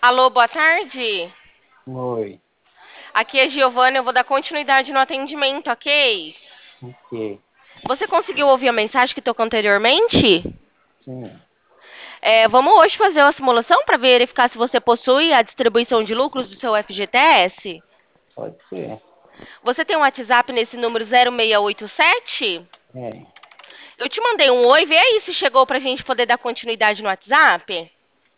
Alô, boa tarde. Oi, Aqui é Giovana, eu vou dar continuidade no atendimento, ok? ok. Você conseguiu ouvir a mensagem que tocou anteriormente? Sim, Vamos hoje fazer uma simulação para verificar se você possui a distribuição de lucros do seu FGTS? pode ser. Você tem um WhatsApp nesse número 0687? É, Eu te mandei um oi, vê aí se chegou para a gente poder dar continuidade no WhatsApp.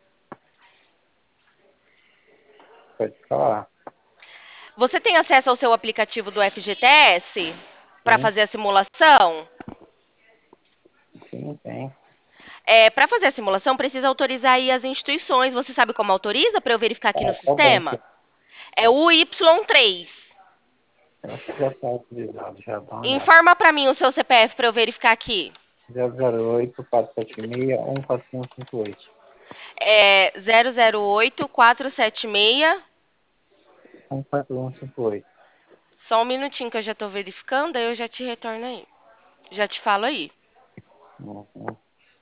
pode falar. Você tem acesso ao seu aplicativo do FGTS para Sim, fazer a simulação? sim, tem. Para fazer a simulação, precisa autorizar aí as instituições. Você sabe como autoriza para eu verificar aqui no Qual banco? sistema? É o Y3. Eu acho que já está utilizado, já dá uma olhada. Informa para mim o seu CPF para eu verificar aqui. 008-476-14158. É 008476. 14158. Só um minutinho que eu já estou verificando, aí eu já te retorno aí. Já te falo aí. Uhum.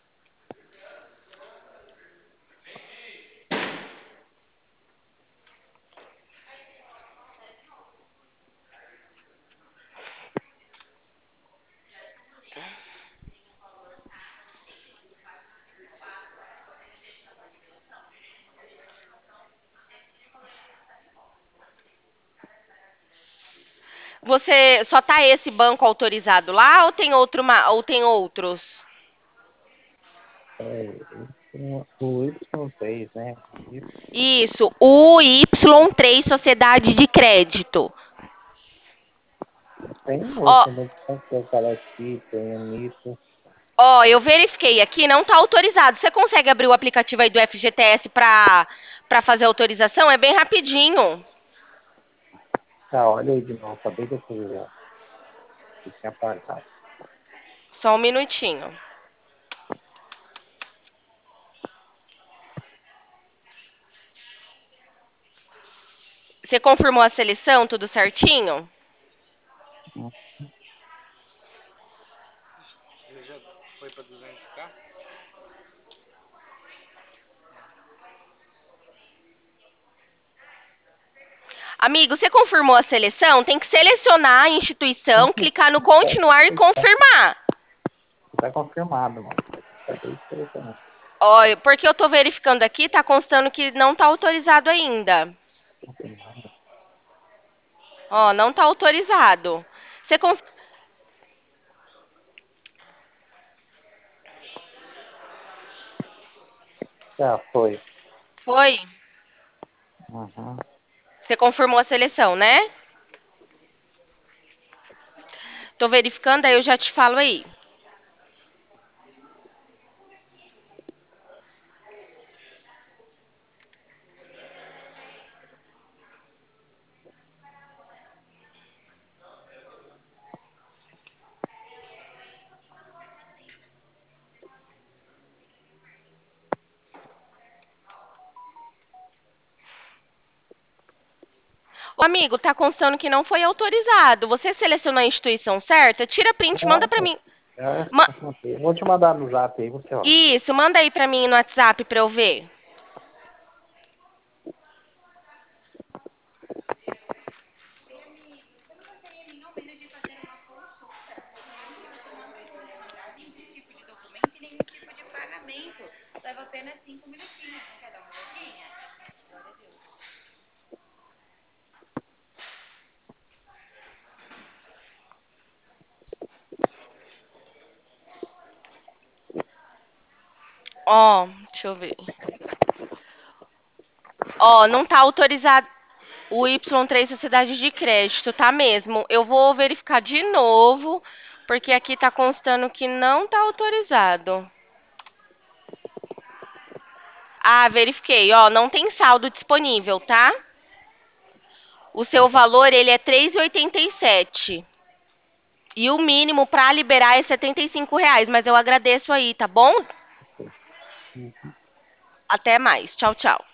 Você só tá esse banco autorizado lá ou tem ou tem outros? O Y3, né? Isso. Isso, o Y3 Sociedade de Crédito. Tem um Ó, outro, né? Tem o Calaqui, tem o Nito. Eu verifiquei aqui, não está autorizado. Você consegue abrir o aplicativo aí do FGTS para fazer autorização? É bem rapidinho. Tá, olha aí de novo. Acabei de atualizar. Eu tinha apagado. Só um minutinho. Você confirmou a seleção, tudo certinho? Hum. Amigo, você confirmou a seleção? Tem que selecionar a instituição, clicar no continuar e Tá, confirmar. tá confirmado, mano. Acabei de selecionar. Ó, porque eu tô verificando aqui, tá constando que não tá autorizado ainda. Confirmado. Ó, não tá autorizado. Você conf... Já foi. Foi? Uhum. Você confirmou a seleção, né? Tô verificando, aí eu já te falo aí. Ô, amigo, tá constando que não foi autorizado. Você selecionou a instituição certa? Tira print, manda pra Pronto. mim. Já Ma- confirmei. Vou te mandar no zap aí, você olha. Isso, manda aí pra mim no WhatsApp pra eu ver. Ó, deixa eu ver. Ó, não tá autorizado o Y3 Sociedade de Crédito, tá mesmo? Eu vou verificar de novo, porque aqui tá constando que não tá autorizado. Ah, verifiquei, ó, não tem saldo disponível, tá? O seu valor, ele é 3,87. E o mínimo para liberar é R$ 75, mas eu agradeço aí, tá bom? Uhum. Até mais. Tchau, tchau.